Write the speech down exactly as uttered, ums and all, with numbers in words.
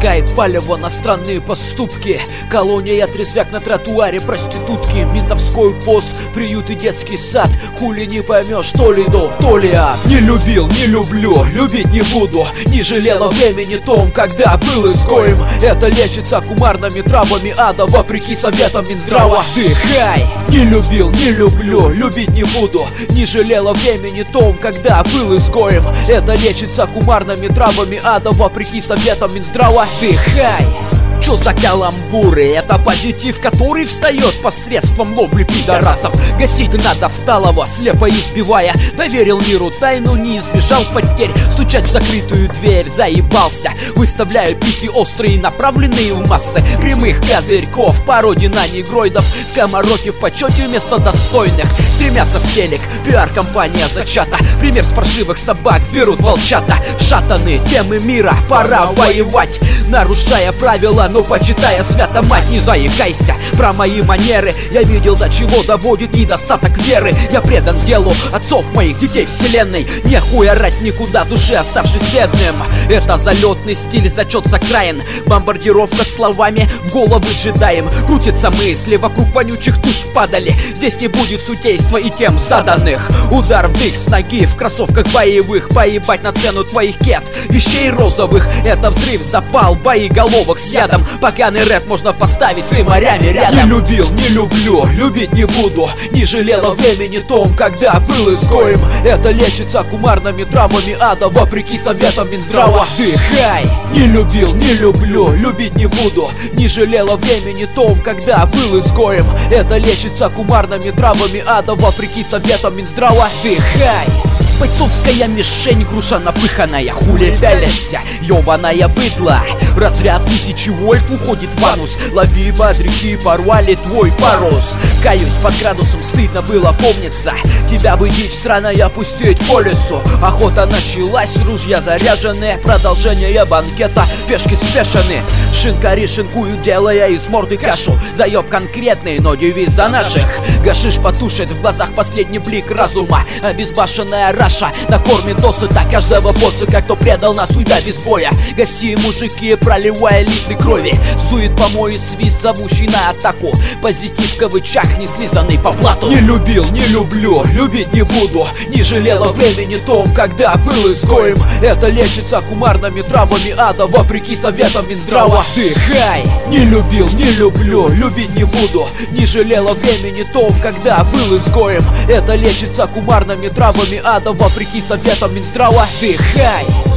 Пускает палево на странные поступки. Колония, трезвяк на тротуаре, проститутки, ментовской пост, приют и детский сад. Хули не поймешь, то ли дом, то ли ад. Не любил, не люблю, любить не буду. Не жалела времени том, когда был изгоем. Это лечится кумарными травами ада, вопреки советам Минздрава. Дыхай! Не любил, не люблю, любить не буду. Не жалела времени том, когда был изгоем. Это лечится кумарными травами ада, вопреки советам Минздрава. Дыхай! Чё за каламбуры? Это позитив, который встает посредством ловли пидорасов. Гасить надо вталого, слепо избивая. Доверил миру тайну, не избежал потерь. Стучать в закрытую дверь, заебался. Выставляю пики острые, направленные в массы. Прямых козырьков, пародий на негроидов. Скомороки в почете вместо достойных. Стремятся в телек, пиар-компания зачата. Пример с паршивых собак берут волчата. Шатаны темы мира, пора воевать. Нарушая правила, но почитая свято, мать, не заикайся про мои манеры. Я видел, до чего доводит недостаток веры. Я предан делу отцов моих, детей вселенной. Нехуй орать никуда, души оставшись бедным. Это залетный стиль, зачет закраин. Бомбардировка словами в головы джедаем. Крутятся мысли, вокруг вонючих туш падали. Здесь не будет судейства и тем заданных. Удар в дых с ноги в кроссовках боевых. Поебать на цену твоих кет, вещей розовых. Это взрыв, запал, боеголовок с ядом. Поганый рэп можно поставить с морями рядом. Не любил, не люблю, любить не буду. Не жалела времени том, когда был изгоем. Это лечится кумарными травами ада, вопреки советам Минздрава. Дыхай! Не любил, не люблю, любить не буду. Не жалела времени том, когда был изгоем. Это лечится кумарными травами ада, вопреки советам Минздрава. Дыхай! Бойцовская мишень, груша напыханная. Хули пялишься, ёбаная быдла. Разряд тысячи вольт уходит в анус. Лови бодряки, порвали твой парус. Каюсь, под градусом стыдно было помниться. Тебя бы дичь сраная пустить по лесу. Охота началась, ружья заряжены. Продолжение банкета, пешки спешены. Шинкари шинкуют, делая из морды кашу. Заеб конкретный, но девиз за наших. Гашиш потушит в глазах последний блик разума. Обезбашенная раша накормит досыта каждого боцика, кто предал нас, уйдя без боя. Гаси, мужики, проливая литры крови. Сдует помой свист, зовущий на атаку. Позитив в кавычах, не слизанный по блату. Не любил, не люблю, любить не буду. Не жалела времени том, когда был изгоем. Это лечится кумарными травами ада, вопреки советам Минздрава. Дыхай! Не любил, не люблю, любить не буду. Не жалела времени том, когда был изгоем. Это лечится кумарными травами ада, вопреки советам Минздрава. Дыхай!